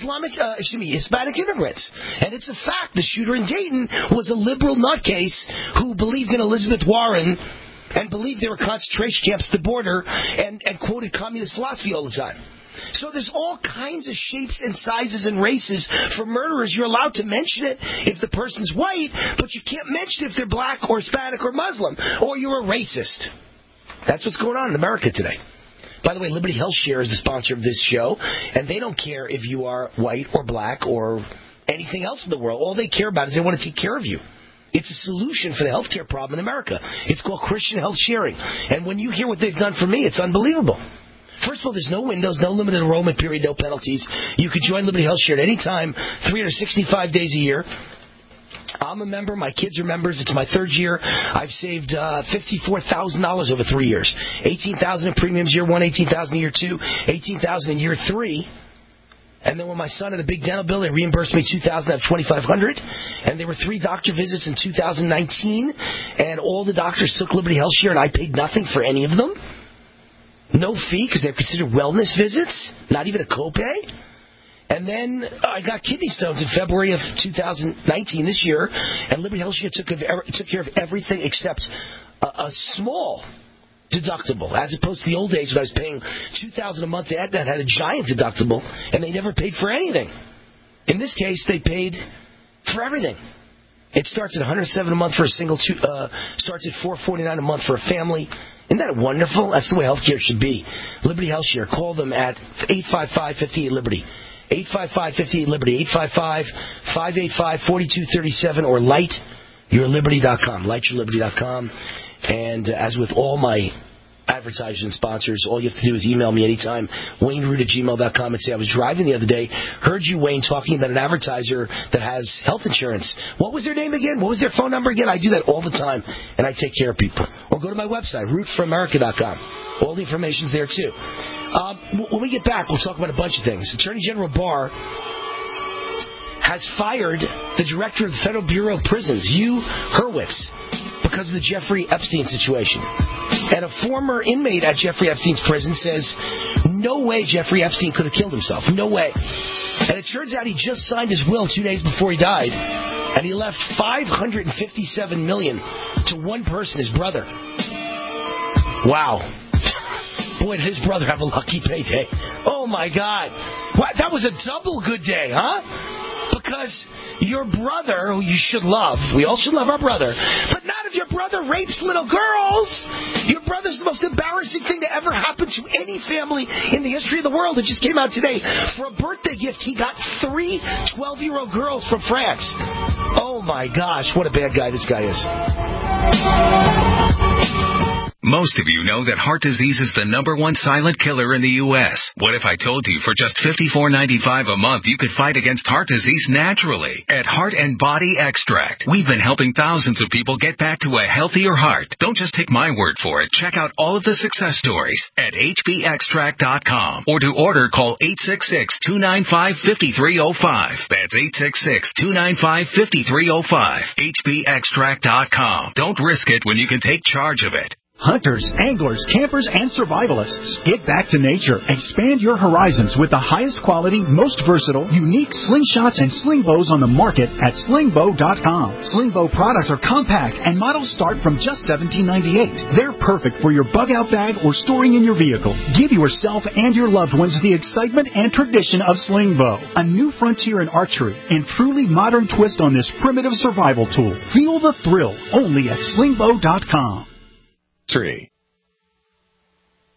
Hispanic immigrants. And it's a fact the shooter in Dayton was a liberal nutcase who believed in Elizabeth Warren and believed there were concentration camps at the border and quoted communist philosophy all the time. So there's all kinds of shapes and sizes and races for murderers. You're allowed to mention it if the person's white, but you can't mention it if they're black or Hispanic or Muslim, or you're a racist. That's what's going on in America today. By the way, Liberty Health Share is the sponsor of this show, and they don't care if you are white or black or anything else in the world. All they care about is they want to take care of you. It's a solution for the healthcare problem in America. It's called Christian Health Sharing. And when you hear what they've done for me, it's unbelievable. First of all, there's no windows, no limited enrollment period, no penalties. You can join Liberty Health Share at any time, 365 days a year. I'm a member. My kids are members. It's my 3rd year. I've saved $54,000 over 3 years. $18,000 in premiums year 1, $18,000 in year 2, $18,000 in year 3. And then when my son had a big dental bill, they reimbursed me $2,000 out of $2,500. And there were 3 doctor visits in 2019. And all the doctors took Liberty Health Share, and I paid nothing for any of them. No fee, because they're considered wellness visits, not even a copay. And then I got kidney stones in February of 2019, this year, and Liberty Health Share took care of everything except a small deductible, as opposed to the old days when I was paying $2,000 a month to Aetna and had a giant deductible, and they never paid for anything. In this case, they paid for everything. It starts at $107 a month for a single, starts at $449 a month for a family. Isn't that wonderful? That's the way healthcare should be. Liberty Health Share. Call them at 855-58-LIBERTY. 855-58-LIBERTY. 855-585-4237 or lightyourliberty.com. Lightyourliberty.com. And as with all my advertisers and sponsors, all you have to do is email me anytime, WayneRoot@gmail.com, and say, I was driving the other day, heard you, Wayne, talking about an advertiser that has health insurance. What was their name again? What was their phone number again? I do that all the time, and I take care of people. Or go to my website, rootforamerica.com. All the information's there, too. When we get back, we'll talk about a bunch of things. Attorney General Barr has fired the director of the Federal Bureau of Prisons, Hugh Hurwitz, because of the Jeffrey Epstein situation. And a former inmate at Jeffrey Epstein's prison says, no way Jeffrey Epstein could have killed himself. No way. And it turns out he just signed his will 2 days before he died, and he left $557 million to one person, his brother. Wow. Boy, did his brother have a lucky payday. Oh, my God. Wow, that was a double good day, huh? Because your brother, who you should love, we all should love our brother, but not if your brother rapes little girls. Your brother's the most embarrassing thing to ever happen to any family in the history of the world. It just came out today. For a birthday gift, he got 3 12-year-old girls from France. Oh, my gosh, what a bad guy this guy is. Most of you know that heart disease is the #1 silent killer in the U.S. What if I told you for just $54.95 a month you could fight against heart disease naturally? At Heart and Body Extract, we've been helping thousands of people get back to a healthier heart. Don't just take my word for it. Check out all of the success stories at hbextract.com. Or to order, call 866-295-5305. That's 866-295-5305. hbextract.com. Don't risk it when you can take charge of it. Hunters, anglers, campers, and survivalists. Get back to nature. Expand your horizons with the highest quality, most versatile, unique slingshots and sling bows on the market at slingbow.com. Slingbow products are compact and models start from just $17.98. They're perfect for your bug-out bag or storing in your vehicle. Give yourself and your loved ones the excitement and tradition of Slingbow, a new frontier in archery and truly modern twist on this primitive survival tool. Feel the thrill only at slingbow.com.